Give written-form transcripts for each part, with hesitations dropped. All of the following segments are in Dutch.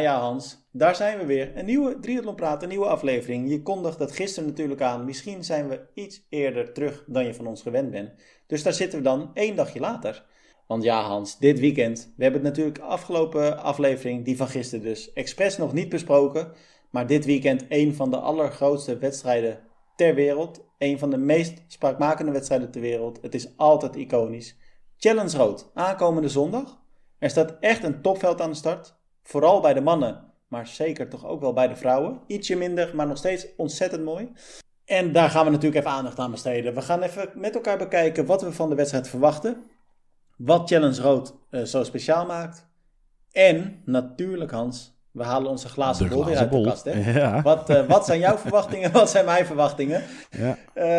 Ja, Hans, daar zijn we weer. Een nieuwe Triathlon Praat, een nieuwe aflevering. Je kondigt dat gisteren natuurlijk aan. Misschien zijn we iets eerder terug dan je van ons gewend bent. Dus daar zitten we dan 1 dagje later. Want ja, Hans, dit weekend, we hebben het natuurlijk afgelopen aflevering, die van gisteren dus, expres nog niet besproken. Maar dit weekend een van de allergrootste wedstrijden ter wereld. Een van de meest spraakmakende wedstrijden ter wereld. Het is altijd iconisch. Challenge Road, aankomende zondag. Er staat echt een topveld aan de start. Vooral bij de mannen, maar zeker toch ook wel bij de vrouwen. Ietsje minder, maar nog steeds ontzettend mooi. En daar gaan we natuurlijk even aandacht aan besteden. We gaan even met elkaar bekijken wat we van de wedstrijd verwachten. Wat Challenge Road zo speciaal maakt. En natuurlijk, Hans, we halen onze glazen bol weer uit de kast. Hè? Ja. Wat zijn jouw verwachtingen? Wat zijn mijn verwachtingen? Ja.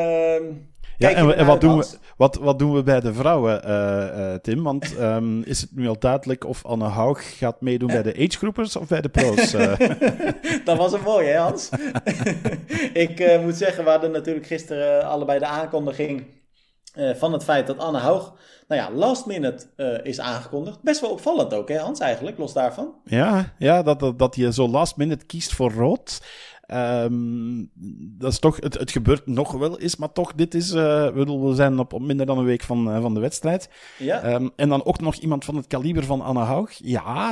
En wat doen we bij de vrouwen, Tim? Want is het nu al duidelijk of Anne Haug gaat meedoen bij de agegroepers of bij de pro's? Dat was een mooie, hè, Hans? Ik moet zeggen, we hadden natuurlijk gisteren allebei de aankondiging van het feit dat Anne Haug, last minute is aangekondigd. Best wel opvallend ook, hè, Hans, eigenlijk, los daarvan. Ja, dat je zo last minute kiest voor rood. Dat is toch, het gebeurt nog wel eens, maar toch, dit is, we zijn op minder dan een week van de wedstrijd. Ja. En dan ook nog iemand van het kaliber van Anne Haug. Ja,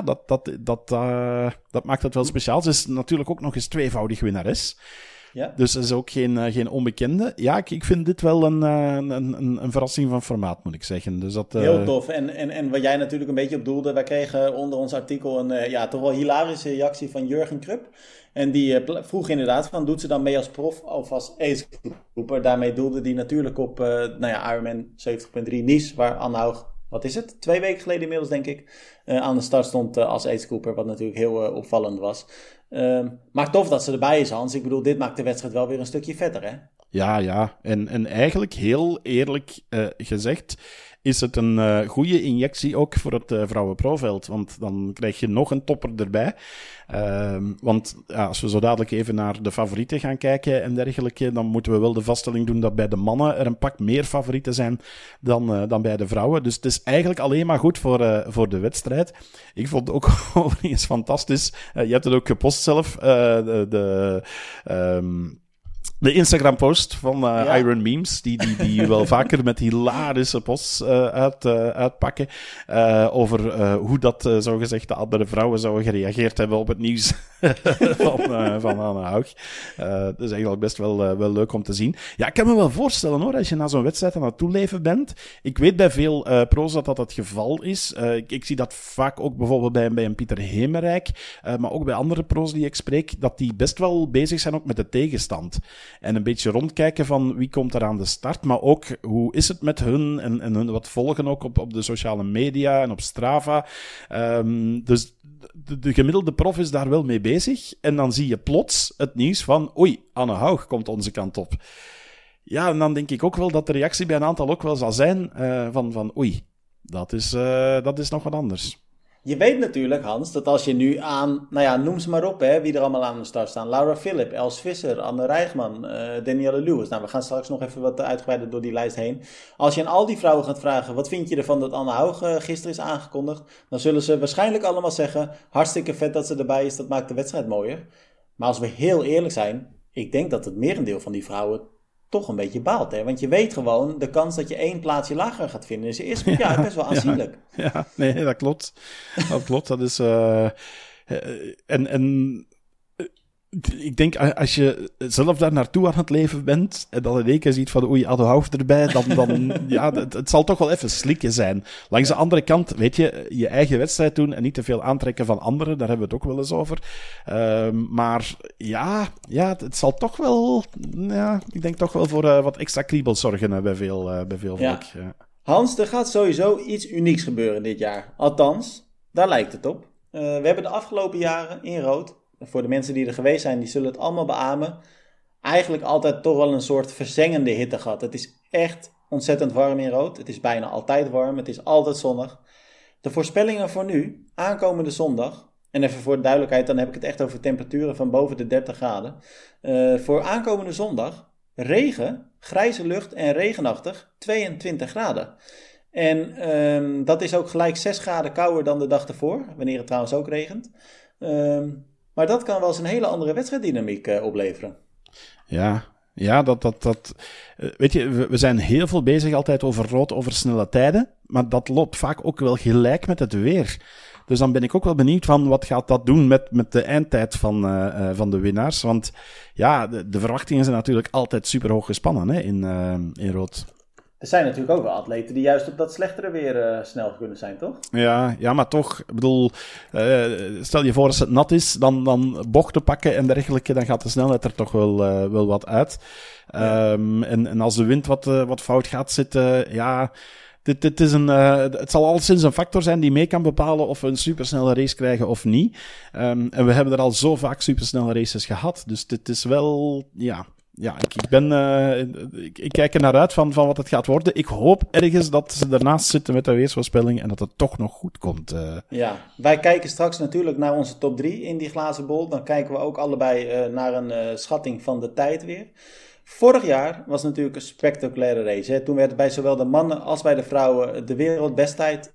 dat maakt het wel speciaal. Ze is natuurlijk ook nog eens tweevoudig winnares. Ja. Dus ze is ook geen onbekende. Ja, ik vind dit wel een verrassing van formaat, moet ik zeggen. Dus dat, heel tof. En wat jij natuurlijk een beetje op doelde, wij kregen onder ons artikel een toch wel hilarische reactie van Jurgen Krupp. En die vroeg inderdaad van, doet ze dan mee als prof of als agegroeper? Daarmee doelde die natuurlijk op Ironman 70.3 Nice, waar Anne Haug, wat is het? 2 weken geleden inmiddels, denk ik, aan de start stond als agegroeper, wat natuurlijk heel opvallend was. Maar tof dat ze erbij is, Hans. Ik bedoel, dit maakt de wedstrijd wel weer een stukje vetter, hè? Ja. En eigenlijk, heel eerlijk gezegd, is het een goede injectie ook voor het vrouwenprofveld. Want dan krijg je nog een topper erbij. Want als we zo dadelijk even naar de favorieten gaan kijken en dergelijke, dan moeten we wel de vaststelling doen dat bij de mannen er een pak meer favorieten zijn dan bij de vrouwen. Dus het is eigenlijk alleen maar goed voor de wedstrijd. Ik vond het ook overigens fantastisch. Je hebt het ook gepost zelf. De Instagram-post van Iron Memes, die wel vaker met hilarische posts uitpakken over hoe dat zogezegd de andere vrouwen zouden gereageerd hebben op het nieuws van Anne Haug. Dat is eigenlijk best wel leuk om te zien. Ja, ik kan me wel voorstellen hoor, als je naar zo'n wedstrijd aan het toeleven bent. Ik weet bij veel pro's dat het geval is. Ik zie dat vaak ook bijvoorbeeld bij een Pieter Hemerijk, maar ook bij andere pro's die ik spreek, dat die best wel bezig zijn ook met de tegenstand. En een beetje rondkijken van wie komt er aan de start, maar ook hoe is het met hun en hun wat volgen ook op de sociale media en op Strava. Dus de gemiddelde prof is daar wel mee bezig. En dan zie je plots het nieuws van oei, Anne Haug komt onze kant op. Ja, en dan denk ik ook wel dat de reactie bij een aantal ook wel zal zijn van oei, dat is nog wat anders. Je weet natuurlijk, Hans, dat als je nu aan, noem ze maar op, hè, wie er allemaal aan de start staan. Laura Philipp, Els Visser, Anne Rijgman, Danielle Lewis. We gaan straks nog even wat uitgebreider door die lijst heen. Als je aan al die vrouwen gaat vragen, wat vind je ervan dat Anne Haug gisteren is aangekondigd? Dan zullen ze waarschijnlijk allemaal zeggen, hartstikke vet dat ze erbij is, dat maakt de wedstrijd mooier. Maar als we heel eerlijk zijn, ik denk dat het merendeel van die vrouwen toch een beetje baalt, hè? Want je weet gewoon, de kans dat je 1 plaatsje lager gaat vinden is best wel aanzienlijk. Ja, nee, dat klopt. Dat klopt, dat is... Ik denk, als je zelf daar naartoe aan het leven bent, en dan in één keer ziet van, oei, Anne Haug erbij, dan ja, het zal toch wel even slikken zijn. Langs de andere kant, weet je eigen wedstrijd doen en niet te veel aantrekken van anderen, daar hebben we het ook wel eens over. Maar ja, het zal toch wel, ik denk toch wel voor wat extra kriebels zorgen bij veel volk. Ja. Hans, er gaat sowieso iets unieks gebeuren dit jaar. Althans, daar lijkt het op. We hebben de afgelopen jaren in rood, voor de mensen die er geweest zijn, die zullen het allemaal beamen, eigenlijk altijd toch wel een soort verzengende hitte gehad. Het is echt ontzettend warm in rood. Het is bijna altijd warm. Het is altijd zonnig. De voorspellingen voor nu, aankomende zondag, en even voor de duidelijkheid, dan heb ik het echt over temperaturen van boven de 30 graden. Voor aankomende zondag, regen, grijze lucht en regenachtig, 22 graden. En dat is ook gelijk 6 graden kouder dan de dag ervoor, wanneer het trouwens ook regent. Maar dat kan wel eens een hele andere wedstrijddynamiek opleveren. Ja, dat weet je, we zijn heel veel bezig altijd over rood, over snelle tijden, maar dat loopt vaak ook wel gelijk met het weer. Dus dan ben ik ook wel benieuwd van wat gaat dat doen met de eindtijd van de winnaars. Want ja, de verwachtingen zijn natuurlijk altijd super hoog gespannen hè, in rood. Er zijn natuurlijk ook wel atleten die juist op dat slechtere weer snel kunnen zijn, toch? Ja, maar toch, ik bedoel, stel je voor als het nat is, dan bochten pakken en dergelijke, dan gaat de snelheid er toch wel wat uit. Ja. En als de wind wat fout gaat zitten, ja... Het zal alleszins een factor zijn die mee kan bepalen of we een supersnelle race krijgen of niet. En we hebben er al zo vaak supersnelle races gehad. Dus dit is wel, ja, ik kijk er naar uit van wat het gaat worden. Ik hoop ergens dat ze ernaast zitten met de weersvoorspelling en dat het toch nog goed komt. Ja, wij kijken straks natuurlijk naar onze top 3 in die glazen bol. Dan kijken we ook allebei naar een schatting van de tijd weer. Vorig jaar was natuurlijk een spectaculaire race. Hè? Toen werd bij zowel de mannen als bij de vrouwen de wereldbesttijd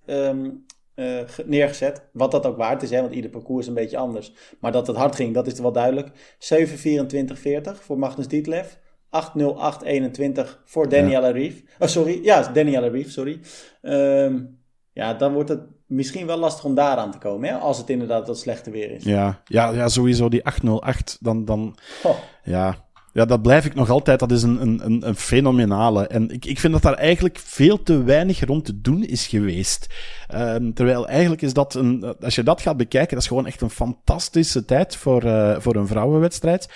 neergezet. Wat dat ook waard is, hè? Want ieder parcours is een beetje anders. Maar dat het hard ging, dat is wel duidelijk. 7:24:40 voor Magnus Ditlev. 8:08:21 voor Daniela Ryf. Daniela Ryf, sorry. Dan wordt het misschien wel lastig om daaraan te komen, hè? Als het inderdaad dat slechte weer is. Ja, sowieso die 8:08. Dan Ja, dat blijf ik nog altijd. Dat is een fenomenale. En ik vind dat daar eigenlijk veel te weinig rond te doen is geweest. Terwijl eigenlijk is dat als je dat gaat bekijken, dat is gewoon echt een fantastische tijd voor een vrouwenwedstrijd.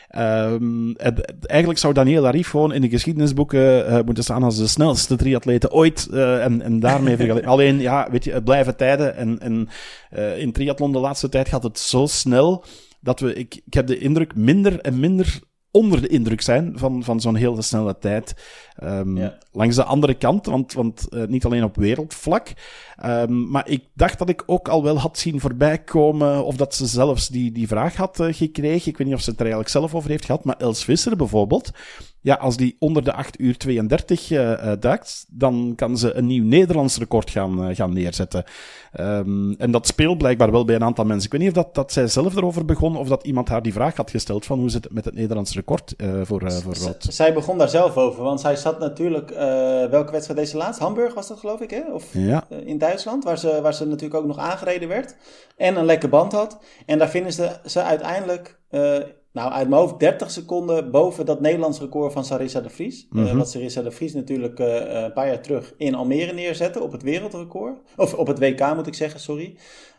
Eigenlijk zou Daniela Ryf gewoon in de geschiedenisboeken moeten staan als de snelste triatlete ooit. En daarmee vergelijken. Alleen, ja, weet je, het blijven tijden. En in triathlon de laatste tijd gaat het zo snel dat ik heb de indruk minder en minder onder de indruk zijn van zo'n hele snelle tijd. Langs de andere kant, want niet alleen op wereldvlak, maar ik dacht dat ik ook al wel had zien voorbij komen, of dat ze zelfs die vraag had gekregen. Ik weet niet of ze het er eigenlijk zelf over heeft gehad, maar Els Visser bijvoorbeeld, ja, als die onder de 8:32 duikt, dan kan ze een nieuw Nederlands record gaan neerzetten. En dat speelt blijkbaar wel bij een aantal mensen. Ik weet niet of dat zij zelf erover begon, of dat iemand haar die vraag had gesteld van hoe zit het met het Nederlands record voor rood. Zij begon daar zelf over, want zij zat natuurlijk, welke wedstrijd deze laatst? Hamburg was dat, geloof ik, hè? Of in Duitsland, waar ze natuurlijk ook nog aangereden werd. En een lekke band had. En daar vinden ze uiteindelijk, uit mijn hoofd 30 seconden boven dat Nederlands record van Sarissa de Vries. Wat Sarissa de Vries natuurlijk een paar jaar terug in Almere neerzette op het wereldrecord. Of op het WK moet ik zeggen, sorry.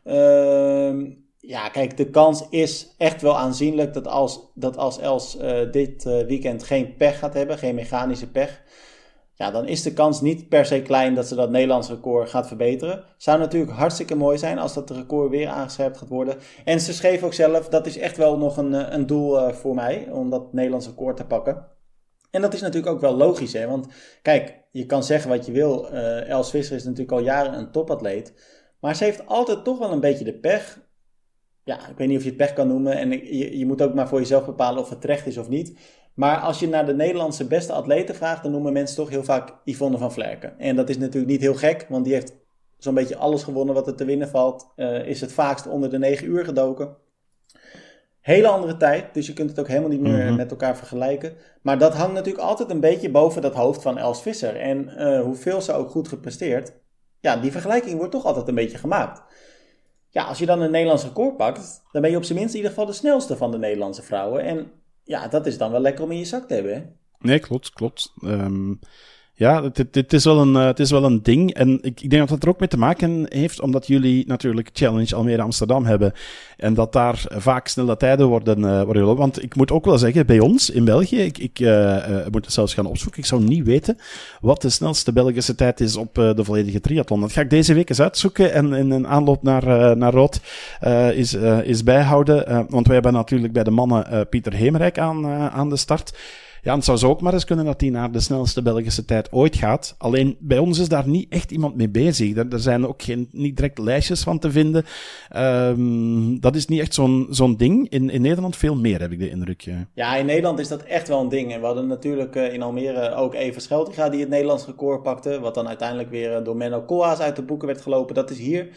Kijk, de kans is echt wel aanzienlijk dat als Els dit weekend geen pech gaat hebben, geen mechanische pech, ja, dan is de kans niet per se klein dat ze dat Nederlands record gaat verbeteren. Zou natuurlijk hartstikke mooi zijn als dat record weer aangescherpt gaat worden. En ze schreef ook zelf, dat is echt wel nog een doel voor mij, om dat Nederlands record te pakken. En dat is natuurlijk ook wel logisch, hè. Want kijk, je kan zeggen wat je wil. Els Visser is natuurlijk al jaren een topatleet. Maar ze heeft altijd toch wel een beetje de pech. Ja, ik weet niet of je het pech kan noemen. En je moet ook maar voor jezelf bepalen of het terecht is of niet. Maar als je naar de Nederlandse beste atleten vraagt, dan noemen mensen toch heel vaak Yvonne van Vlerken. En dat is natuurlijk niet heel gek, want die heeft zo'n beetje alles gewonnen wat er te winnen valt. Is het vaakst onder de 9 uur gedoken. Hele andere tijd, dus je kunt het ook helemaal niet meer met elkaar vergelijken. Maar dat hangt natuurlijk altijd een beetje boven dat hoofd van Els Visser. En hoeveel ze ook goed gepresteerd, ja, die vergelijking wordt toch altijd een beetje gemaakt. Ja, als je dan een Nederlands record pakt, dan ben je op zijn minst in ieder geval de snelste van de Nederlandse vrouwen. En ja, dat is dan wel lekker om in je zak te hebben, hè? Nee, klopt. Het is wel een ding. En ik denk dat het er ook mee te maken heeft, omdat jullie natuurlijk Challenge Almere Amsterdam hebben. En dat daar vaak snelle tijden worden gelopen. Want ik moet ook wel zeggen, bij ons in België, ik moet het zelfs gaan opzoeken. Ik zou niet weten wat de snelste Belgische tijd is op de volledige triathlon. Dat ga ik deze week eens uitzoeken en in een aanloop naar Rood is bijhouden. Want wij hebben natuurlijk bij de mannen Pieter Hemerijk aan de start. Ja, het zou zo ook maar eens kunnen dat hij naar de snelste Belgische tijd ooit gaat. Alleen, bij ons is daar niet echt iemand mee bezig. Er zijn ook niet direct lijstjes van te vinden. Dat is niet echt zo'n ding. In Nederland veel meer, heb ik de indruk. Ja, in Nederland is dat echt wel een ding. En we hadden natuurlijk in Almere ook Eva Scheltinga die het Nederlands record pakte. Wat dan uiteindelijk weer door Menno Koolhaas uit de boeken werd gelopen. Dat is hier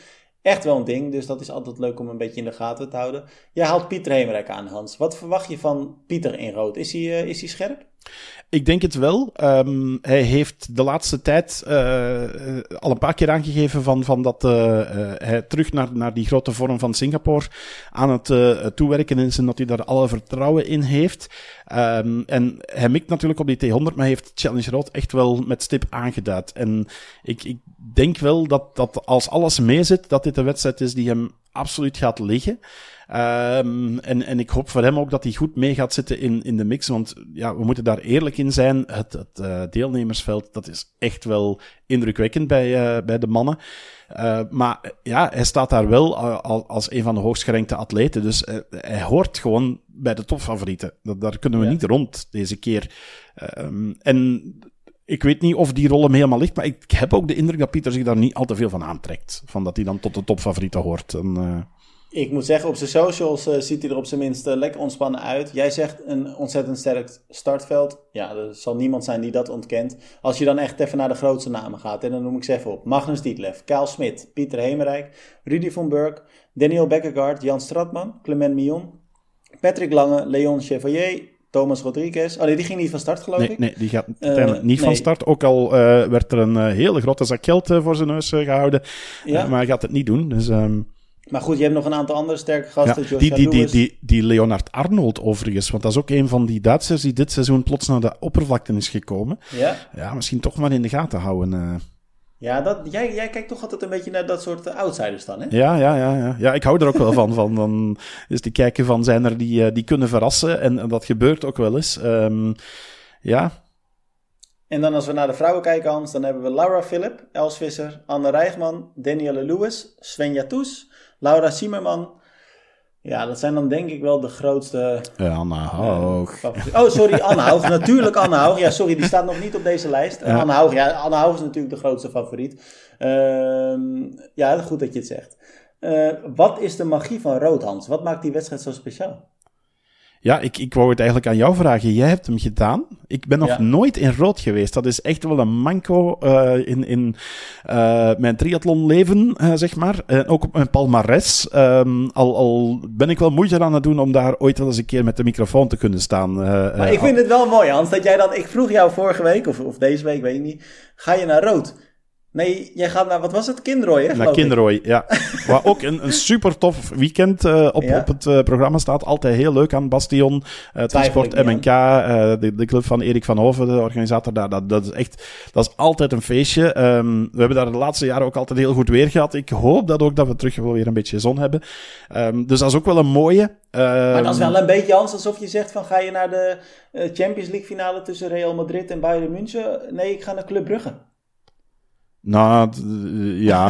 echt wel een ding. Dus dat is altijd leuk om een beetje in de gaten te houden. Jij haalt Pieter Hemerijk aan, Hans. Wat verwacht je van Pieter in rood? Is hij scherp? Ik denk het wel. Hij heeft de laatste tijd al een paar keer aangegeven van dat hij terug naar die grote vorm van Singapore aan het toewerken is en dat hij daar alle vertrouwen in heeft. En hij mikt natuurlijk op die T100, maar hij heeft Challenge Rood echt wel met stip aangeduid. En ik denk wel dat als alles meezit, dat dit een wedstrijd is die hem absoluut gaat liggen. En ik hoop voor hem ook dat hij goed mee gaat zitten in de mix, want ja, we moeten daar eerlijk in zijn. Het deelnemersveld, dat is echt wel indrukwekkend bij de mannen. Maar ja, hij staat daar wel als een van de hoogst gerankte atleten, dus hij hoort gewoon bij de topfavorieten. Daar kunnen we niet rond deze keer. En ik weet niet of die rol hem helemaal ligt, maar ik heb ook de indruk dat Pieter zich daar niet al te veel van aantrekt. Van dat hij dan tot de topfavorieten hoort. Ik moet zeggen, op zijn socials ziet hij er op zijn minst lekker ontspannen uit. Jij zegt een ontzettend sterk startveld. Ja, er zal niemand zijn die dat ontkent. Als je dan echt even naar de grootste namen gaat, en dan noem ik ze even op. Magnus Ditlev, Kyle Smit, Pieter Hemerijk, Rudy von Burk, Daniel Bekkegaard, Jan Stratman, Clement Millon, Patrick Lange, Leon Chevalier, Thomas Rodriguez. Oh nee, die ging niet van start, geloof ik. Nee, die gaat uiteindelijk niet van start. Ook al werd er een hele grote zak geld voor zijn neus gehouden. Maar hij gaat het niet doen, dus... Maar goed, je hebt nog een aantal andere sterke gasten. Ja, die Leonard Arnold overigens, want dat is ook een van die Duitsers die dit seizoen plots naar de oppervlakte is gekomen. Ja, misschien toch maar in de gaten houden. Ja, jij kijkt toch altijd een beetje naar dat soort outsiders dan, hè? Ja, ik hou er ook wel van is te kijken van zijn er die kunnen verrassen en dat gebeurt ook wel eens. Ja. En dan als we naar de vrouwen kijken, Hans, dan hebben we Laura Philipp, Els Visser, Anne Rijgman, Danielle Lewis, Svenja Toes, Laura Zimmerman. Ja, dat zijn dan denk ik wel de grootste... Anne Haug. Anne Haug. Natuurlijk Anne Haug. Ja, sorry, die staat nog niet op deze lijst. Anne Haug is natuurlijk de grootste favoriet. Ja, goed dat je het zegt. Wat is de magie van rood, Hans? Wat maakt die wedstrijd zo speciaal? Ja, ik wou het eigenlijk aan jou vragen. Jij hebt hem gedaan. Ik ben nog nooit in rood geweest. Dat is echt wel een manco in mijn triathlonleven, zeg maar. Ook op mijn palmares. Al ben ik wel moeite aan het doen om daar ooit wel eens een keer met de microfoon te kunnen staan. Maar ik vind het wel mooi, Hans, dat jij dan... Ik vroeg jou vorige week, of deze week, weet ik niet. Ga je naar rood? Nee, jij gaat naar, wat was het? Kinrooi, hè? Naar Kinrooi, ja. Waar ook een super tof weekend op het programma staat. Altijd heel leuk aan Bastion, Transport MNK, de club van Erik van Hoven, de organisator daar. Dat is altijd een feestje. We hebben daar de laatste jaren ook altijd heel goed weer gehad. Ik hoop dat we terug wel weer een beetje zon hebben. Dus dat is ook wel een mooie. Maar dat is wel een beetje, Hans, alsof je zegt van ga je naar de Champions League finale tussen Real Madrid en Bayern München? Nee, ik ga naar Club Brugge. Nou, ja.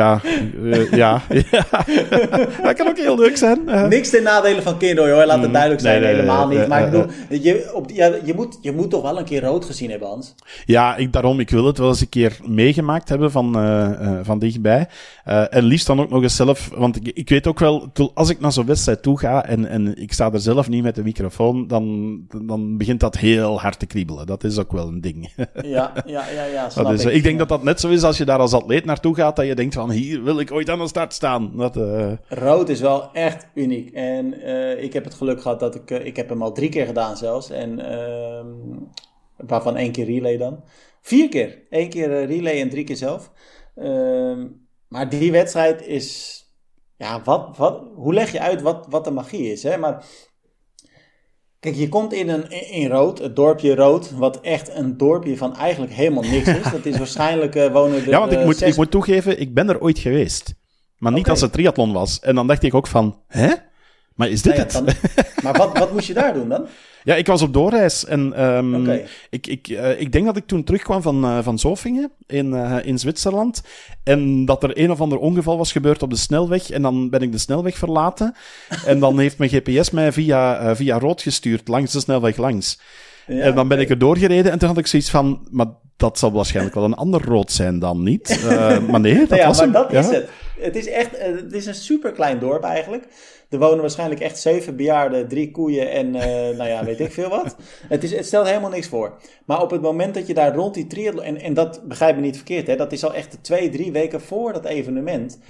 Dat kan ook heel leuk zijn. Niks ten nadele van Kinrooi, hoor. Laat het duidelijk zijn. Helemaal niet. Maar ik bedoel, je moet toch wel een keer rood gezien hebben, Hans? Ja, ik wil het wel eens een keer meegemaakt hebben van dichtbij. En liefst dan ook nog eens zelf, want ik weet ook wel, als ik naar zo'n wedstrijd toe ga en ik sta er zelf niet met de microfoon, dan begint dat heel hard te kriebelen. Dat is ook wel een ding. Ja, snap ik. Ik denk dat net zo is als je daar als atleet naartoe gaat, dat je denkt van, hier wil ik ooit aan de start staan. Rood is wel echt uniek. En ik heb het geluk gehad dat ik heb hem al 3 keer gedaan zelfs. En waarvan 1 keer relay dan. 4 keer. 1 keer relay en 3 keer zelf. Maar die wedstrijd is... Ja, hoe leg je uit wat de magie is, hè? Maar... Kijk, je komt in Rood, het dorpje Rood, wat echt een dorpje van eigenlijk helemaal niks is. Dat is waarschijnlijk wonen er... Ja, want ik moet toegeven, ik ben er ooit geweest. Maar niet als het triathlon was. En dan dacht ik ook van, hè? Maar is dit het? Maar wat moest je daar doen dan? Ja, ik was op doorreis en ik denk dat ik toen terugkwam van Zofingen in Zwitserland en dat er een of ander ongeval was gebeurd op de snelweg en dan ben ik de snelweg verlaten en dan heeft mijn GPS mij via rood gestuurd, langs de snelweg langs. Ja, en dan ben ik er doorgereden en toen had ik zoiets van, maar dat zal waarschijnlijk wel een ander rood zijn dan niet. Maar nee, dat was hem. Dat is het. Het is een super klein dorp eigenlijk. Er wonen waarschijnlijk echt 7 bejaarden, 3 koeien en weet ik veel wat. Het stelt helemaal niks voor. Maar op het moment dat je daar rond die triathlon... En dat begrijp me niet verkeerd, hè. Dat is al echt 2-3 weken voor dat evenement.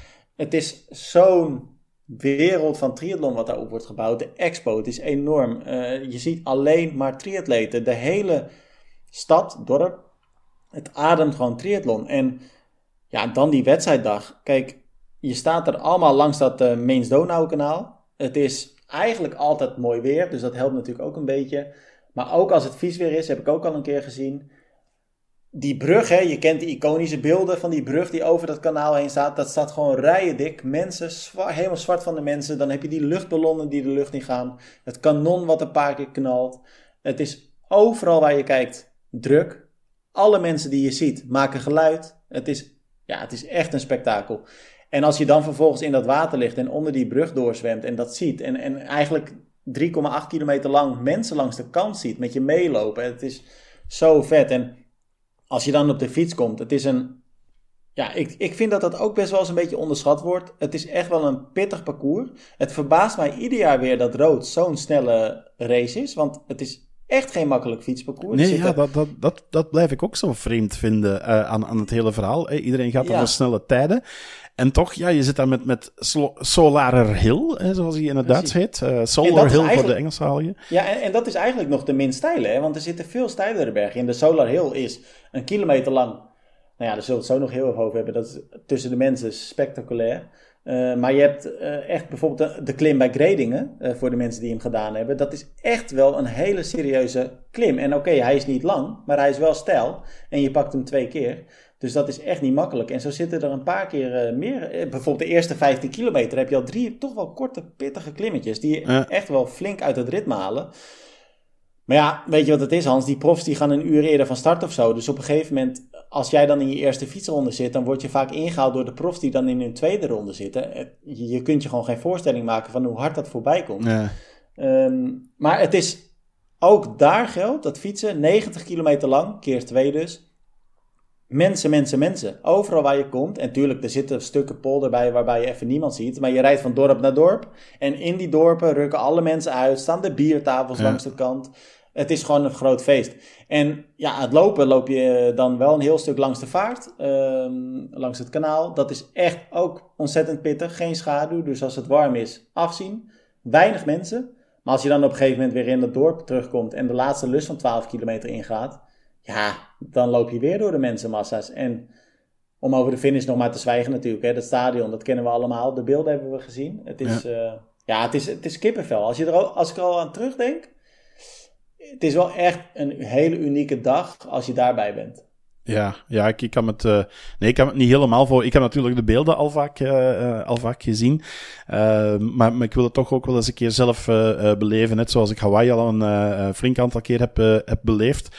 het is zo'n wereld van triathlon wat daarop wordt gebouwd. De expo, het is enorm. Je ziet alleen maar triatleten. De hele stad, dorp, het ademt gewoon triathlon. En ja, dan die wedstrijddag. Kijk, je staat er allemaal langs dat Meens-Donau-kanaal. Het is eigenlijk altijd mooi weer, dus dat helpt natuurlijk ook een beetje. Maar ook als het vies weer is, heb ik ook al een keer gezien. Die brug, hè, je kent die iconische beelden van die brug die over dat kanaal heen staat. Dat staat gewoon rijen dik. Mensen, helemaal zwart van de mensen. Dan heb je die luchtballonnen die de lucht in gaan. Het kanon wat een paar keer knalt. Het is overal waar je kijkt druk. Alle mensen die je ziet maken geluid. Het is echt een spektakel. En als je dan vervolgens in dat water ligt en onder die brug doorzwemt en dat ziet. En eigenlijk 3,8 kilometer lang mensen langs de kant ziet met je meelopen. Het is zo vet. En als je dan op de fiets komt, het is een... Ja, ik vind dat dat ook best wel eens een beetje onderschat wordt. Het is echt wel een pittig parcours. Het verbaast mij ieder jaar weer dat Rood zo'n snelle race is. Want het is echt geen makkelijk fietsparcours. Nee, ja, dat blijf ik ook zo vreemd vinden aan het hele verhaal. Iedereen gaat over snelle tijden. En toch, ja, je zit daar met Solar Hill, zoals hij in het Duits heet. Solar Hill voor de Engelstaligen. Ja, en dat is eigenlijk nog de minst steile, hè? Want er zitten veel steilere bergen in. De Solar Hill is 1 kilometer lang. Nou ja, daar zullen we het zo nog heel erg over hebben. Dat is tussen de mensen spectaculair. Maar je hebt echt bijvoorbeeld de klim bij Gredingen, voor de mensen die hem gedaan hebben. Dat is echt wel een hele serieuze klim. En oké, hij is niet lang, maar hij is wel steil. En je pakt hem 2 keer. Dus dat is echt niet makkelijk. En zo zitten er een paar keer meer. Bijvoorbeeld de eerste 15 kilometer heb je al 3 toch wel korte, pittige klimmetjes. Die echt wel flink uit het ritme halen. Maar ja, weet je wat het is, Hans? Die profs die gaan een uur eerder van start of zo. Dus op een gegeven moment, als jij dan in je eerste fietsronde zit, dan word je vaak ingehaald door de profs die dan in hun tweede ronde zitten. Je kunt je gewoon geen voorstelling maken van hoe hard dat voorbij komt. Ja. Maar het is ook daar geldt dat fietsen 90 kilometer lang, keer 2 dus. Mensen. Overal waar je komt. En tuurlijk, er zitten stukken polder bij waarbij je even niemand ziet. Maar je rijdt van dorp naar dorp. En in die dorpen rukken alle mensen uit. Staan de biertafels langs de kant. Het is gewoon een groot feest. En ja, het loop je dan wel een heel stuk langs de vaart. Langs het kanaal. Dat is echt ook ontzettend pittig. Geen schaduw. Dus als het warm is, afzien. Weinig mensen. Maar als je dan op een gegeven moment weer in het dorp terugkomt. En de laatste lus van 12 kilometer ingaat. Ja, dan loop je weer door de mensenmassa's. En om over de finish nog maar te zwijgen natuurlijk. Hè, dat stadion, dat kennen we allemaal. De beelden hebben we gezien. Het is, het is kippenvel. Als ik er al aan terugdenk. Het is wel echt een hele unieke dag als je daarbij bent. Ja, ik kan het niet helemaal voor. Ik heb natuurlijk de beelden al vaak gezien. Maar ik wil het toch ook wel eens een keer zelf beleven. Net zoals ik Hawaii al een flink aantal keer heb beleefd.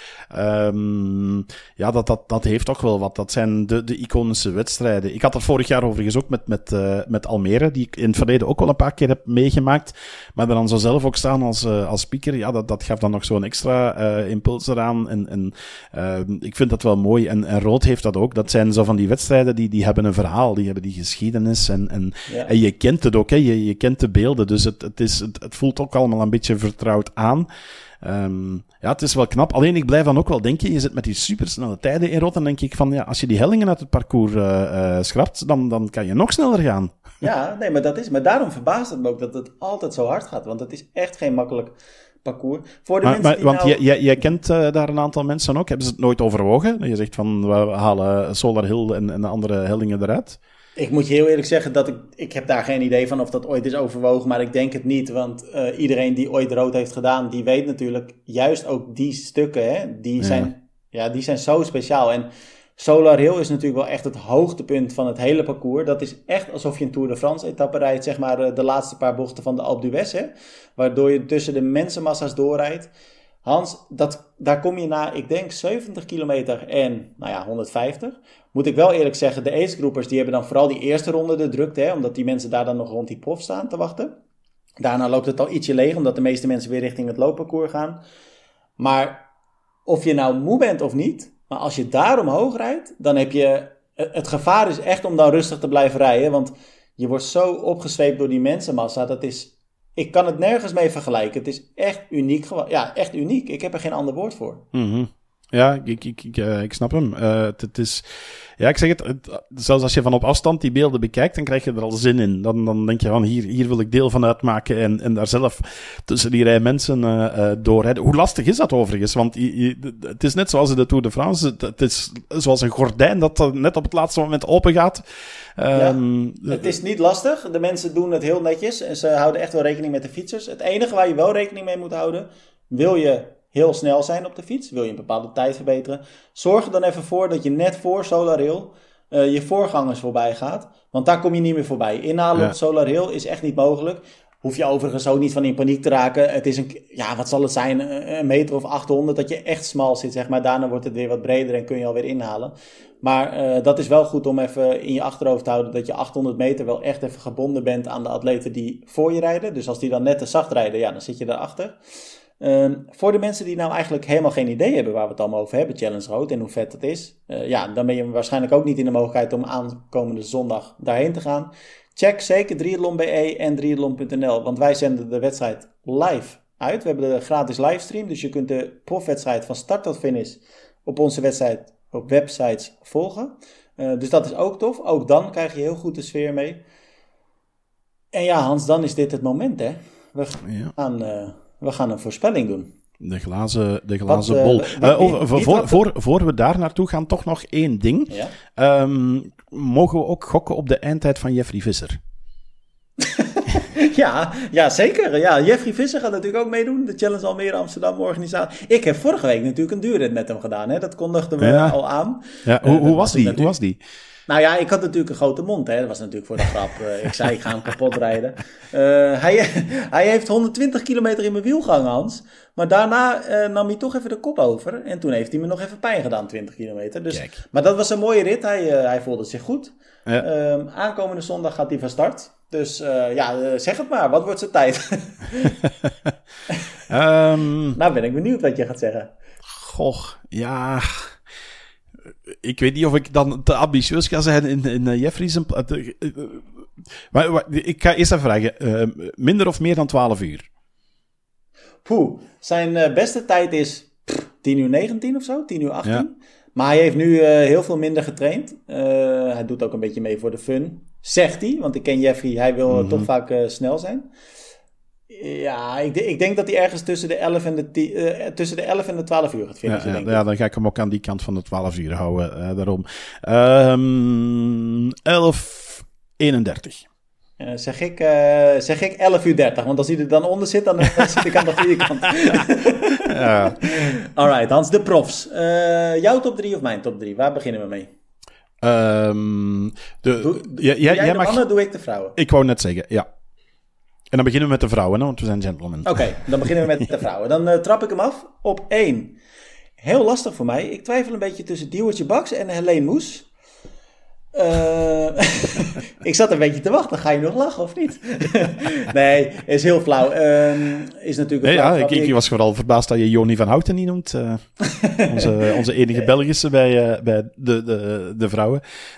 Dat heeft toch wel wat. Dat zijn de iconische wedstrijden. Ik had dat vorig jaar overigens ook met Almere, die ik in het verleden ook wel een paar keer heb meegemaakt. Maar dan zo zelf ook staan als speaker. Ja, dat gaf dan nog zo'n extra impuls eraan. En ik vind dat wel mooi. En Rood heeft dat ook. Dat zijn zo van die wedstrijden die hebben een verhaal, die hebben die geschiedenis. En je kent het ook, hè. Je kent de beelden. Dus het voelt ook allemaal een beetje vertrouwd aan. Het is wel knap. Alleen ik blijf dan ook wel denken, je zit met die supersnelle tijden in Rood, en denk ik van, ja, als je die hellingen uit het parcours schrapt, dan kan je nog sneller gaan. Ja, nee, maar daarom verbaast het me ook dat het altijd zo hard gaat. Want het is echt geen makkelijk parcours. Voor de mensen die want jij kent daar een aantal mensen ook. Hebben ze het nooit overwogen? Je zegt van, we halen Solar Hill en de andere hellingen eruit. Ik moet je heel eerlijk zeggen dat ik heb daar geen idee van of dat ooit is overwogen, maar ik denk het niet. Want iedereen die ooit Rood heeft gedaan, die weet natuurlijk juist ook die stukken, hè, die zijn zo speciaal. En Solar Hill is natuurlijk wel echt het hoogtepunt van het hele parcours. Dat is echt alsof je een Tour de France etappe rijdt, zeg maar de laatste paar bochten van de Alpe d'Huez, hè, waardoor je tussen de mensenmassa's doorrijdt. Hans, daar kom je na, ik denk 70 kilometer en 150. Moet ik wel eerlijk zeggen, de ace-groepers die hebben dan vooral die eerste ronde de drukte, hè, omdat die mensen daar dan nog rond die prof staan te wachten. Daarna loopt het al ietsje leeg, omdat de meeste mensen weer richting het loopparcours gaan. Maar of je nou moe bent of niet, maar als je daar omhoog rijdt, dan heb je... Het gevaar is echt om dan rustig te blijven rijden, want je wordt zo opgezweept door die mensenmassa, dat is... Ik kan het nergens mee vergelijken. Het is echt uniek. Ja, echt uniek. Ik heb er geen ander woord voor. Mm-hmm. Ja, ik snap hem. Het is... Ja, ik zeg het, zelfs als je van op afstand die beelden bekijkt, dan krijg je er al zin in. Dan denk je van, hier wil ik deel van uitmaken en daar zelf tussen die rij mensen doorrijden. Hoe lastig is dat overigens? Want het is net zoals in de Tour de France. Het is zoals een gordijn dat net op het laatste moment open gaat. Het is niet lastig. De mensen doen het heel netjes en ze houden echt wel rekening met de fietsers. Het enige waar je wel rekening mee moet houden, wil je heel snel zijn op de fiets, wil je een bepaalde tijd verbeteren, zorg er dan even voor dat je net voor Solarrail je voorgangers voorbij gaat. Want daar kom je niet meer voorbij. Inhalen op Solarrail is echt niet mogelijk. Hoef je overigens ook niet van in paniek te raken. Het is wat zal het zijn, een meter of 800 dat je echt smal zit, zeg maar. Daarna wordt het weer wat breder en kun je alweer inhalen. Maar dat is wel goed om even in je achterhoofd te houden dat je 800 meter wel echt even gebonden bent aan de atleten die voor je rijden. Dus als die dan net te zacht rijden, dan zit je daarachter. Voor de mensen die nou eigenlijk helemaal geen idee hebben waar we het allemaal over hebben, Challenge Road en hoe vet het is, dan ben je waarschijnlijk ook niet in de mogelijkheid om aankomende zondag daarheen te gaan. Check zeker Triathlon.be en triathlon.nl, want wij zenden de wedstrijd live uit. We hebben de gratis livestream, dus je kunt de profwedstrijd van start tot finish op onze websites volgen. Dus dat is ook tof. Ook dan krijg je heel goed de sfeer mee. En ja, Hans, dan is dit het moment, hè. We gaan een voorspelling doen. De glazen bol. Voor we daar naartoe gaan, toch nog één ding. Ja? Mogen we ook gokken op de eindtijd van Jeffrey Visser? Ja, zeker. Ja, Jeffrey Visser gaat natuurlijk ook meedoen. De Challenge Almere Amsterdam organisatie. Ik heb vorige week natuurlijk een duurrit met hem gedaan. Hè? Dat kondigden we al aan. Ja, hoe was die? Nou ja, ik had natuurlijk een grote mond. Hè. Dat was natuurlijk voor de grap. Ik zei, ik ga hem kapot rijden. Hij heeft 120 kilometer in mijn wiel gehangen, Hans. Maar daarna nam hij toch even de kop over. En toen heeft hij me nog even pijn gedaan, 20 kilometer. Dus, maar dat was een mooie rit. Hij voelde zich goed. Ja. Aankomende zondag gaat hij van start. Dus zeg het maar. Wat wordt zijn tijd? Nou ben ik benieuwd wat je gaat zeggen. Goh, ja... Ik weet niet of ik dan te ambitieus ga zijn in Jeffrey's... Maar ik ga eerst even vragen. Minder of meer dan 12 uur? Zijn beste tijd is 10:19 of zo, 10:18. Ja. Maar hij heeft nu heel veel minder getraind. Hij doet ook een beetje mee voor de fun. Zegt hij, want ik ken Jeffrey. Hij wil toch vaak snel zijn. Ja, ik denk dat hij ergens tussen de 11 en de 12 uur gaat finishen. Ja, dan ga ik hem ook aan die kant van de 12 uur houden. Daarom. 11:31. Zeg ik 11:30, want als hij er dan onder zit, dan zit ik aan de goede kant. Ja. Alright, Hans, de profs. Jouw top 3 of mijn top 3? Waar beginnen we mee? Jij de mannen, doe ik de vrouwen? Ik wou net zeggen, ja. En dan beginnen we met de vrouwen, want we zijn gentlemen. Oké, dan beginnen we met de vrouwen. Dan trap ik hem af op 1. Heel lastig voor mij. Ik twijfel een beetje tussen Diewertje Baks en Helene Moes. Ik zat een beetje te wachten. Ga je nog lachen of niet? Nee, is heel flauw. Is natuurlijk ik was vooral verbaasd dat je Joni van Houten niet noemt. Onze enige Belgische bij de vrouwen.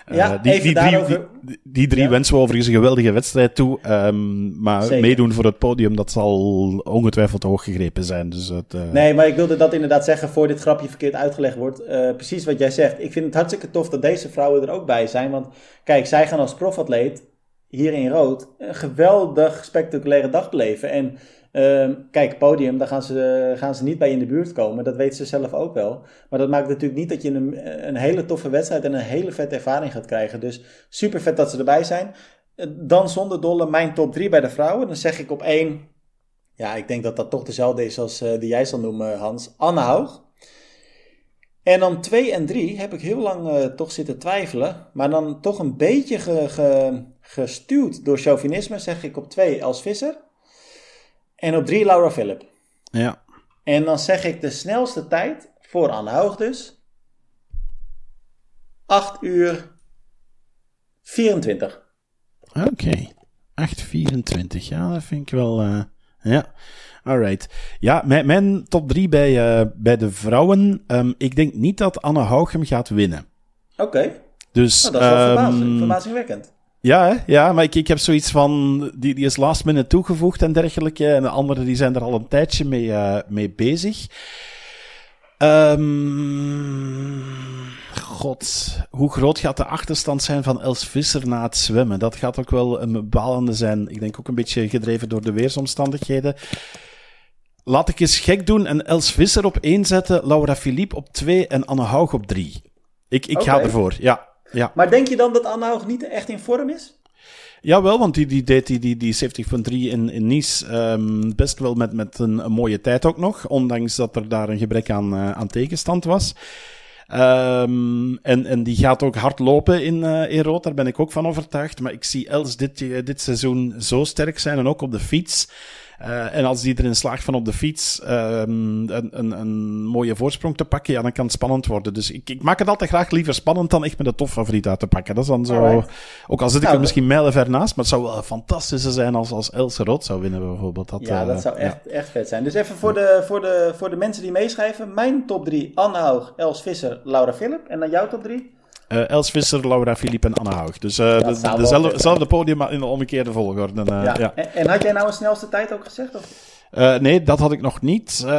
Die drie wensen we overigens een geweldige wedstrijd toe. Maar zeker. Meedoen voor het podium, dat zal ongetwijfeld te hoog gegrepen zijn. Dus Nee, maar ik wilde dat inderdaad zeggen voor dit grapje verkeerd uitgelegd wordt. Precies wat jij zegt. Ik vind het hartstikke tof dat deze vrouwen er ook bij zijn. Want kijk, zij gaan als profatleet hier in rood een geweldig spectaculaire dag beleven. En kijk, podium, daar gaan ze niet bij in de buurt komen. Dat weten ze zelf ook wel. Maar dat maakt natuurlijk niet dat je een hele toffe wedstrijd en een hele vette ervaring gaat krijgen. Dus super vet dat ze erbij zijn. Dan zonder dolle mijn top 3 bij de vrouwen. Dan zeg ik op 1, ja, ik denk dat dat toch dezelfde is als die jij zal noemen, Hans. Anne Haug. En dan 2 en 3 heb ik heel lang toch zitten twijfelen. Maar dan toch een beetje gestuurd door chauvinisme zeg ik op 2 Els Visser. En op 3 Laura Philipp. Ja. En dan zeg ik de snelste tijd voor Anne Haug dus. 8:24. Oké. 8:24. Ja, dat vind ik wel... ja. Alright. Ja, mijn top 3 bij de vrouwen. Ik denk niet dat Anne Haug hem gaat winnen. Oké. Dus, dat is wel verbazingwekkend. Ja, maar ik heb zoiets van... Die is last minute toegevoegd en dergelijke. En de anderen die zijn er al een tijdje mee bezig. God, hoe groot gaat de achterstand zijn van Els Visser na het zwemmen? Dat gaat ook wel een bepalende zijn. Ik denk ook een beetje gedreven door de weersomstandigheden. Laat ik eens gek doen en Els Visser op 1 zetten, Laura Philippe op 2 en Anne Haug op 3. Ik ga ervoor, ja. Maar denk je dan dat Anne Haug niet echt in vorm is? Jawel, want die deed die 70.3 in Nice best wel met een mooie tijd ook nog, ondanks dat er daar een gebrek aan tegenstand was. En die gaat ook hard lopen in rood, daar ben ik ook van overtuigd. Maar ik zie Els dit seizoen zo sterk zijn en ook op de fiets. En als die erin slaagt van op de fiets een mooie voorsprong te pakken, ja, dan kan het spannend worden. Dus ik maak het altijd graag liever spannend dan echt met de topfavoriet uit te pakken. Dat is dan zo... Alright. Ook al zit ik er misschien mijlenver naast, maar het zou wel fantastisch zijn als Els rood zou winnen bijvoorbeeld. Dat zou echt vet zijn. Dus even voor de mensen die meeschrijven. Mijn top 3, Anne Haug, Els Visser, Laura Philippe. En dan jouw top 3? Els Visser, Laura Philippe en Anne Haug. Dus dezelfde podium, maar in de omgekeerde volgorde. Ja. En had jij nou een snelste tijd ook gezegd? Of? Nee, dat had ik nog niet. 8:20. 8:20,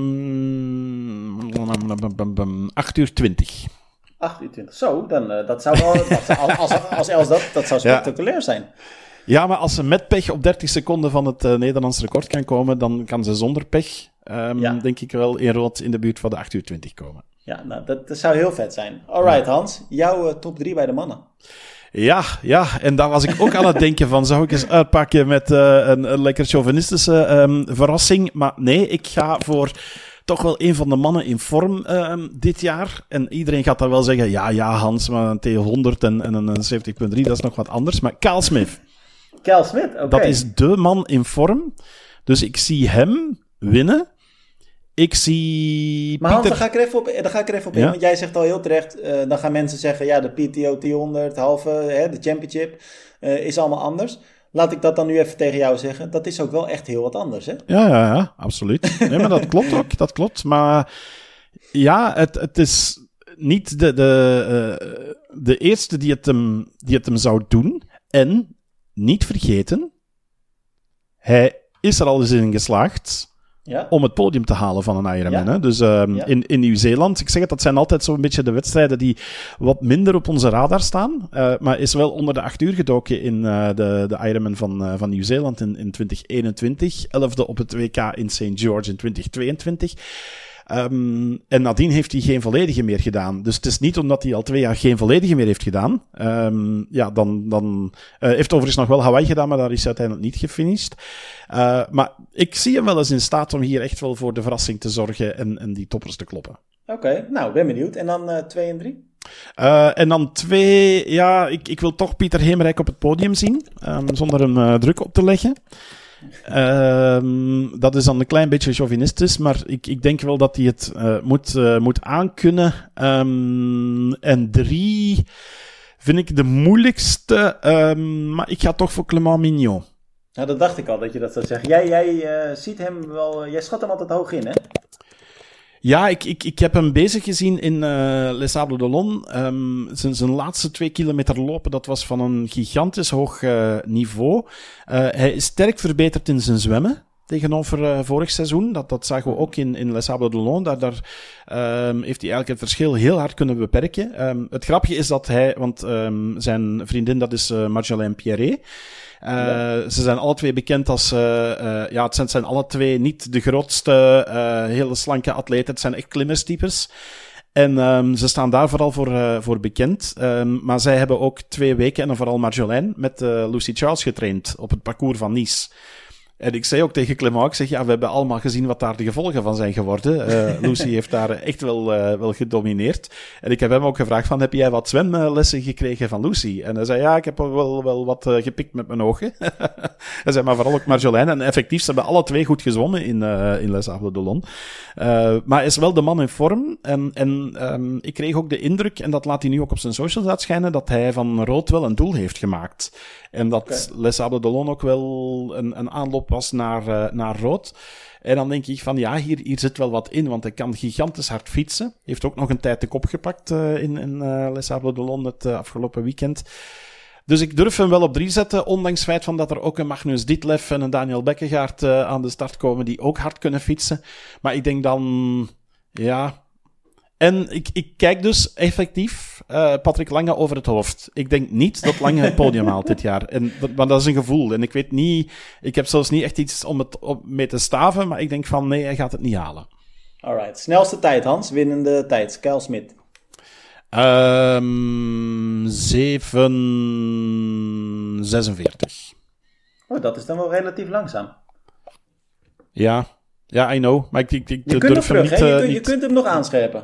zo, dan dat zou wel... als Els dat zou spectaculair zijn. Ja, maar als ze met pech op 30 seconden van het Nederlands record kan komen, dan kan ze zonder pech, denk ik wel, in rood in de buurt van de 8:20 komen. Ja, nou, dat zou heel vet zijn. Alright, Hans, jouw top 3 bij de mannen. Ja, en daar was ik ook aan het denken van, zou ik eens uitpakken met een lekker chauvinistische verrassing? Maar nee, ik ga voor toch wel een van de mannen in vorm dit jaar. En iedereen gaat dan wel zeggen, ja Hans, maar een T100 en een 70.3, dat is nog wat anders. Maar Kyle Smith. Kyle Smith, oké. Dat is de man in vorm. Dus ik zie hem winnen. Ik zie maar Hans, daar ga ik er even op in, want jij zegt al heel terecht, dan gaan mensen zeggen, ja, de PTO T100, halve, de championship, is allemaal anders. Laat ik dat dan nu even tegen jou zeggen. Dat is ook wel echt heel wat anders, hè? Ja, absoluut. Nee, maar dat klopt ook, dat klopt. Maar ja, het is niet de eerste die het hem zou doen. En, niet vergeten, hij is er al eens in geslaagd om het podium te halen van een Ironman. Ja. Hè? Dus in Nieuw-Zeeland, ik zeg het, dat zijn altijd zo'n beetje de wedstrijden die wat minder op onze radar staan. Maar is wel onder de 8 uur gedoken in de Ironman van Nieuw-Zeeland in 2021. 11e op het WK in St. George in 2022. En nadien heeft hij geen volledige meer gedaan. Dus het is niet omdat hij al 2 jaar geen volledige meer heeft gedaan. Dan heeft overigens nog wel Hawaii gedaan, maar daar is hij uiteindelijk niet gefinished. Maar ik zie hem wel eens in staat om hier echt wel voor de verrassing te zorgen en die toppers te kloppen. Oké, nou, ben benieuwd. En dan 2 en 3? En dan 2, ja, ik wil toch Pieter Heemrijk op het podium zien, zonder hem druk op te leggen. Dat is dan een klein beetje chauvinistisch, maar ik denk wel dat hij het moet aankunnen. En 3 vind ik de moeilijkste, maar ik ga toch voor Clément Mignot. Nou, dat dacht ik al, dat je dat zou zeggen. Jij ziet hem wel, jij schat hem altijd hoog in, hè? Ja, ik heb hem bezig gezien in Les Sables d'Olonne. Zijn laatste 2 kilometer lopen, dat was van een gigantisch hoog niveau. Hij is sterk verbeterd in zijn zwemmen tegenover vorig seizoen. Dat zagen we ook in Les Sables d'Olonne. Daar heeft hij eigenlijk het verschil heel hard kunnen beperken. Het grappige is dat want zijn vriendin, dat is Marjolaine Pierret. Ze zijn alle 2 bekend als... het zijn alle 2 niet de grootste, hele slanke atleten. Het zijn echt klimmerstypes. En ze staan daar vooral voor bekend. Maar zij hebben ook 2 weken, en dan vooral Marjolaine, met Lucy Charles getraind op het parcours van Nice. En ik zei ook tegen Clément, ik zeg, we hebben allemaal gezien wat daar de gevolgen van zijn geworden. Lucy heeft daar echt wel gedomineerd. En ik heb hem ook gevraagd van, heb jij wat zwemlessen gekregen van Lucy? En hij zei, ja, ik heb wel wat gepikt met mijn ogen. Hij zei, maar vooral ook Marjolaine. En effectief, ze hebben alle 2 goed gezwommen in Les Sables d'Olonne. Maar hij is wel de man in vorm. En ik kreeg ook de indruk, en dat laat hij nu ook op zijn socials uitschijnen, dat hij van rood wel een doel heeft gemaakt. En dat Les Sables d'Olonne ook wel een aanloop was naar rood. En dan denk ik van, ja, hier zit wel wat in, want hij kan gigantisch hard fietsen. Heeft ook nog een tijd de kop gepakt in Les Sables d'Olonne het afgelopen weekend. Dus ik durf hem wel op 3 zetten, ondanks het feit van dat er ook een Magnus Ditlev en een Daniel Bekkegaard aan de start komen, die ook hard kunnen fietsen. Maar ik denk dan, ja, En ik kijk dus effectief Patrick Lange over het hoofd. Ik denk niet dat Lange het podium haalt dit jaar. Maar dat is een gevoel. En ik weet niet... Ik heb zelfs niet echt iets om het mee te staven, maar ik denk van nee, hij gaat het niet halen. Alright. Snelste tijd, Hans. Winnende tijd. Kyle Smit. 7:46. Oh, dat is dan wel relatief langzaam. Ja, I know. Maar ik je kunt hem terug, niet, je kunt hem nog aanscherpen.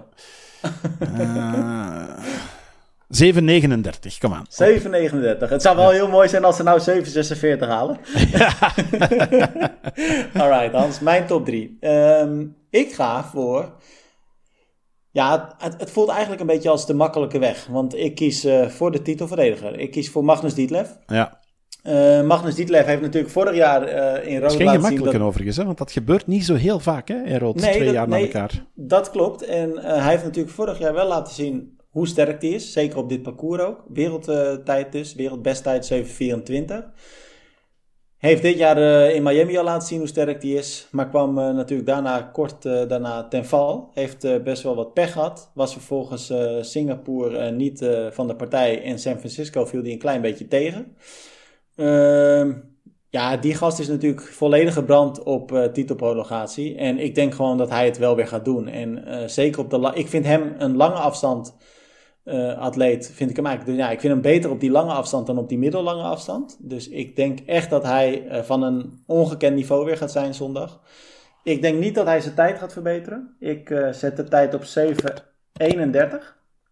7:39, kom aan. 7:39. Het zou wel heel mooi zijn als ze nou 7:46 halen. Ja. Alright, Hans. Mijn top 3. Ik ga voor... Ja, het voelt eigenlijk een beetje als de makkelijke weg. Want ik kies voor de titelverdediger. Ik kies voor Magnus Ditlev. Ja. Magnus Ditlev heeft natuurlijk vorig jaar in Rood laten zien... Dat is geen gemakkelijke overigens, hè? Want dat gebeurt niet zo heel vaak, hè, in Rood. 2 jaar na elkaar. Dat klopt. En hij heeft natuurlijk vorig jaar wel laten zien hoe sterk hij is. Zeker op dit parcours ook. Wereldtijd dus. Wereldbesttijd 7:24. Heeft dit jaar in Miami al laten zien hoe sterk hij is. Maar kwam natuurlijk kort daarna ten val. Heeft best wel wat pech gehad. Was vervolgens Singapore niet van de partij. En San Francisco viel hij een klein beetje tegen. Ja, die gast is natuurlijk volledig gebrand op titelprologatie. En ik denk gewoon dat hij het wel weer gaat doen. En zeker op ik vind hem een lange afstand atleet. Vind ik hem eigenlijk. Ja, ik vind hem beter op die lange afstand dan op die middellange afstand. Dus ik denk echt dat hij van een ongekend niveau weer gaat zijn zondag. Ik denk niet dat hij zijn tijd gaat verbeteren. Ik zet de tijd op 7:31.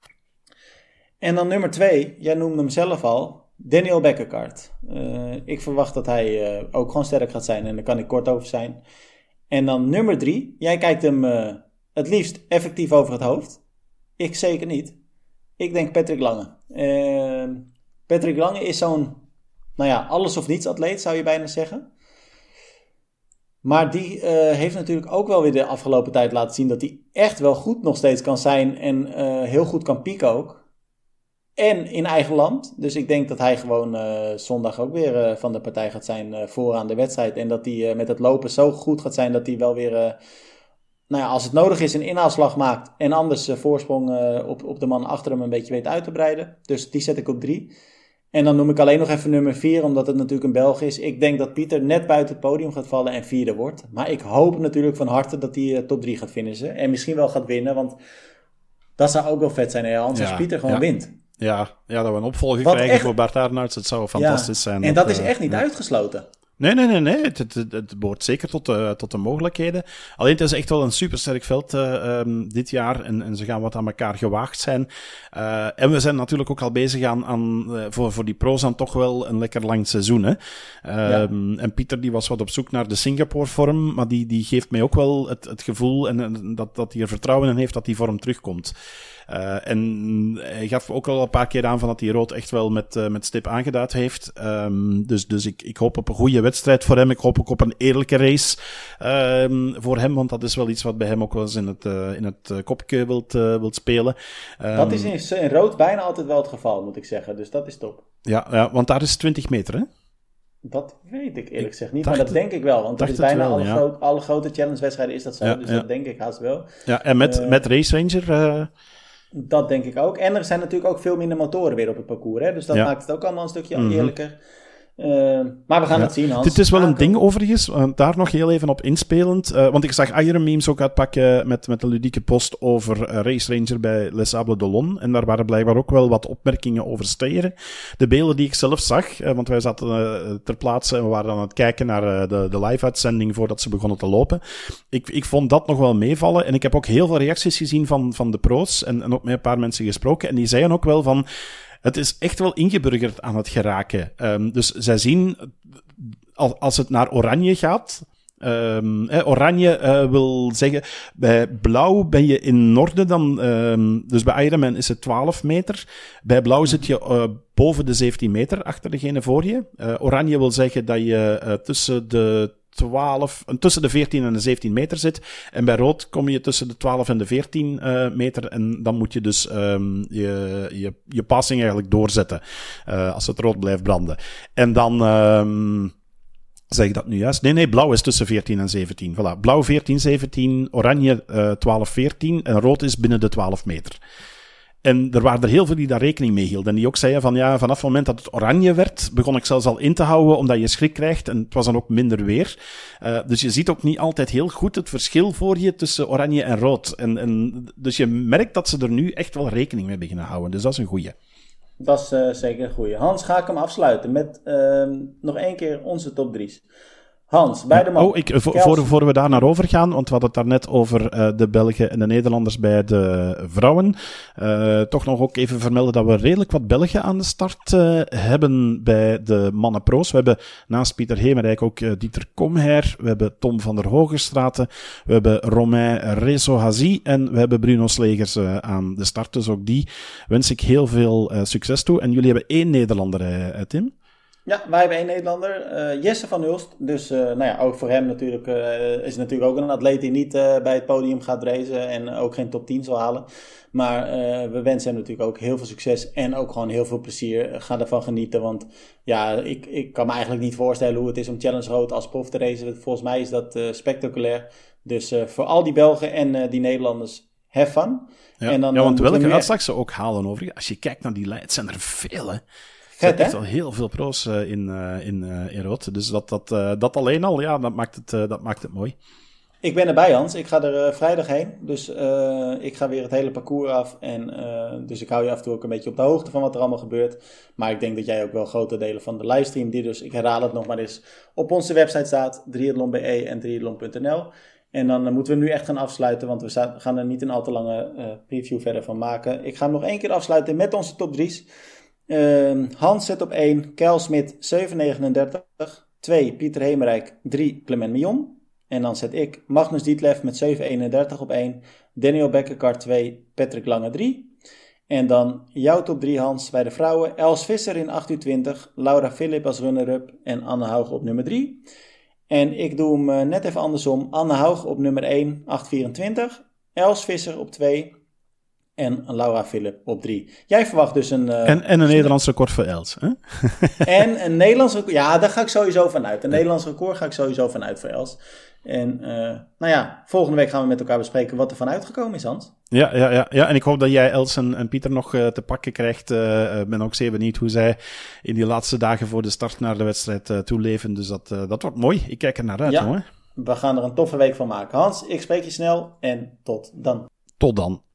En dan nummer 2, jij noemde hem zelf al, Daniel Bekkegaard. Ik verwacht dat hij ook gewoon sterk gaat zijn en daar kan ik kort over zijn. En dan nummer 3, jij kijkt hem het liefst effectief over het hoofd. Ik zeker niet. Ik denk Patrick Lange. Patrick Lange is zo'n, alles of niets atleet zou je bijna zeggen. Maar die heeft natuurlijk ook wel weer de afgelopen tijd laten zien dat hij echt wel goed nog steeds kan zijn en heel goed kan pieken ook. En in eigen land. Dus ik denk dat hij gewoon zondag ook weer van de partij gaat zijn vooraan de wedstrijd. En dat hij met het lopen zo goed gaat zijn dat hij wel weer, als het nodig is, een inhaalslag maakt. En anders voorsprong op de man achter hem een beetje weet uit te breiden. Dus die zet ik op 3. En dan noem ik alleen nog even nummer 4, omdat het natuurlijk een Belg is. Ik denk dat Pieter net buiten het podium gaat vallen en 4e wordt. Maar ik hoop natuurlijk van harte dat hij top 3 gaat finishen. En misschien wel gaat winnen, want dat zou ook wel vet zijn, hè, Hans, als Pieter gewoon wint. Ja, dat we een opvolger krijgen voor Bart Aernaerts, het zou fantastisch zijn. En dat is echt niet uitgesloten. Nee. Het behoort zeker tot de mogelijkheden. Alleen het is echt wel een supersterk veld dit jaar. En ze gaan wat aan elkaar gewaagd zijn. En we zijn natuurlijk ook al bezig aan voor die pro's aan toch wel een lekker lang seizoen. Hè? En Pieter die was wat op zoek naar de Singapore-vorm. Maar die geeft mij ook wel het gevoel en dat hij er vertrouwen in heeft dat die vorm terugkomt. En hij gaf ook al een paar keer aan van dat hij Rood echt wel met stip aangeduid heeft. Dus ik hoop op een goede wedstrijd voor hem. Ik hoop ook op een eerlijke race voor hem, want dat is wel iets wat bij hem ook wel eens in het kopje wilt spelen. Dat is in Rood bijna altijd wel het geval, moet ik zeggen. Dus dat is top. Ja, want daar is 20 meter, hè? Dat weet ik eerlijk gezegd niet, maar dat denk ik wel. Want dat is bijna alle grote challenge-wedstrijden is dat zo. Dus dat denk ik haast wel. Ja, en met Race Ranger... Dat denk ik ook. En er zijn natuurlijk ook veel minder motoren weer op het parcours. Hè? Dus dat maakt het ook allemaal een stukje eerlijker. Maar we gaan het zien, Hans. Dit is wel een ding overigens, daar nog heel even op inspelend. Want ik zag Iron Memes ook uitpakken met een ludieke post over Race Ranger bij Les Sables d'Olonne. En daar waren blijkbaar ook wel wat opmerkingen over stijgeren. De beelden die ik zelf zag, want wij zaten ter plaatse en we waren aan het kijken naar de live-uitzending voordat ze begonnen te lopen. Ik vond dat nog wel meevallen. En ik heb ook heel veel reacties gezien van de pro's en ook met een paar mensen gesproken. En die zeiden ook wel van... Het is echt wel ingeburgerd aan het geraken. Dus zij zien, als het naar oranje gaat... oranje wil zeggen, bij blauw ben je in orde dan... dus bij Ironman is het 12 meter. Bij blauw zit je boven de 17 meter achter degene voor je. Oranje wil zeggen dat je tussen de 14 en de 17 meter zit. En bij rood kom je tussen de 12 en de 14 meter. En dan moet je dus je passing eigenlijk doorzetten. Als het rood blijft branden. En dan... Zeg ik dat nu juist? Nee, blauw is tussen 14 en 17. Voilà. Blauw 14, 17, oranje 12, 14 en rood is binnen de 12 meter. En er waren er heel veel die daar rekening mee hielden. En die ook zeiden van ja, vanaf het moment dat het oranje werd, begon ik zelfs al in te houden, omdat je schrik krijgt. En het was dan ook minder weer. Dus je ziet ook niet altijd heel goed het verschil voor je tussen oranje en rood. Dus je merkt dat ze er nu echt wel rekening mee beginnen houden. Dus dat is een goeie. Dat is zeker een goeie. Hans, ga ik hem afsluiten met nog één keer onze top 3's. Hans, bij de man. Voor we daar naar overgaan, want we hadden het daarnet over de Belgen en de Nederlanders bij de vrouwen. Toch nog ook even vermelden dat we redelijk wat Belgen aan de start hebben bij de mannenpro's. We hebben naast Pieter Hemerijk ook Dieter Komher, we hebben Tom van der Hogestraten, we hebben Romain Rezo-Hazy en we hebben Bruno Slegers aan de start. Dus ook die wens ik heel veel succes toe. En jullie hebben 1 Nederlander, Tim? Ja, wij hebben 1 Nederlander, Jesse van Hulst. Dus ook voor hem natuurlijk is natuurlijk ook een atleet die niet bij het podium gaat racen en ook geen top 10 zal halen. Maar we wensen hem natuurlijk ook heel veel succes en ook gewoon heel veel plezier. Ga ervan genieten, want ja, ik kan me eigenlijk niet voorstellen hoe het is om Challenge Rood als prof te racen. Volgens mij is dat spectaculair. Dus voor al die Belgen en die Nederlanders, have fun. Ja, en dan, want welke uitslag ze ook halen over. Als je kijkt naar die lijst, zijn er veel, hè. Er zijn echt al heel veel pro's in rood. Dus dat alleen al, ja, dat maakt het mooi. Ik ben erbij, Hans. Ik ga er vrijdag heen. Dus ik ga weer het hele parcours af. En dus ik hou je af en toe ook een beetje op de hoogte van wat er allemaal gebeurt. Maar ik denk dat jij ook wel grote delen van de livestream, die dus, ik herhaal het nog maar eens, op onze website staat, triathlon.be en triathlon.nl. En dan moeten we nu echt gaan afsluiten, want we gaan er niet een al te lange preview verder van maken. Ik ga hem nog 1 keer afsluiten met onze top 3's. Hans zet op 1, Kjell Smit 7,39. 2, Pieter Hemerijk. 3, Clement Millon. En dan zet ik Magnus Ditlev met 7,31 op 1. Daniel Bekkerkar 2, Patrick Lange 3. En dan jouw top 3, Hans, bij de vrouwen. Els Visser in 8:20. Laura Philipp als runner-up en Anne Haug op nummer 3. En ik doe hem net even andersom. Anne Haug op nummer 1, 8:24. Els Visser op 2. En Laura Philipp op 3. Jij verwacht dus een... en een Nederlands record voor Els, hè? En een Nederlands record... Ja, daar ga ik sowieso vanuit. Een Nederlands record ga ik sowieso vanuit voor Els. En volgende week gaan we met elkaar bespreken wat er van uitgekomen is, Hans. Ja. En ik hoop dat jij Els en Pieter nog te pakken krijgt. Ik ben ook zeer benieuwd hoe zij in die laatste dagen voor de start naar de wedstrijd toeleven. Dus dat wordt mooi. Ik kijk er naar uit, jongen. We gaan er een toffe week van maken. Hans, ik spreek je snel en tot dan. Tot dan.